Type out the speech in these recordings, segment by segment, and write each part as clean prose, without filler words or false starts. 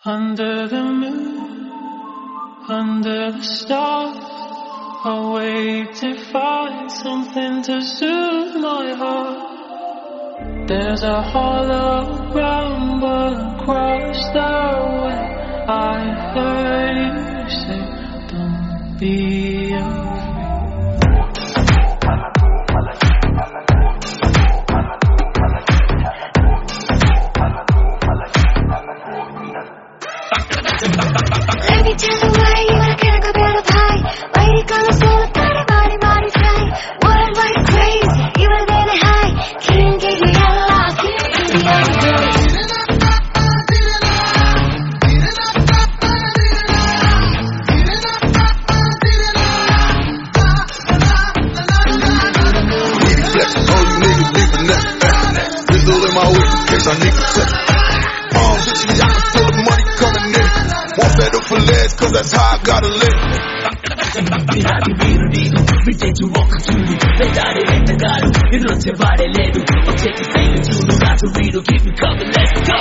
Under the moon, under the stars, I wait to find something to soothe my heart. There's a hollow rumble across the way. I heard you say, don't be afraid. Let me tell you why you wanna get a better pie. Why you gonna say the body fly? Worldwide crazy, even in a high. Can't get you lost, can't be afraid. All you niggas leaving that. Pistol in my whip in case I need to check. Bitch, I can feel the money coming in. Won't settle for less, cause that's how I gotta live. Keep me coming, let's go.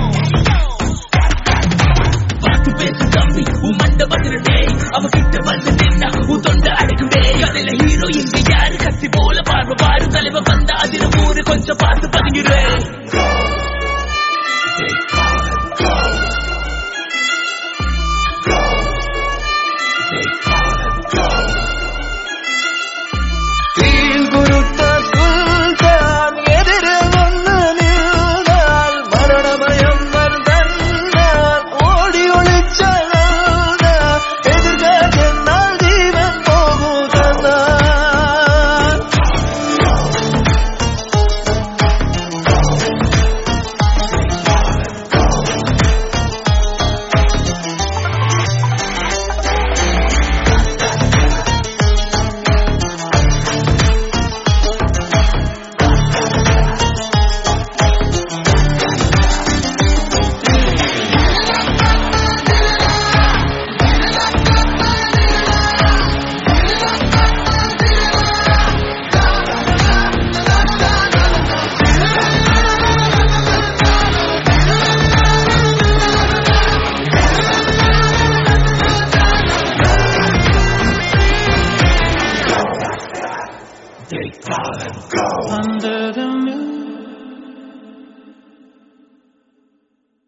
Umanda badrde, ava kitta bandinna, utonda adikude. Kadela hero inge yaar katti bola parva paru taleva banda adira moore koncha paathu padingire.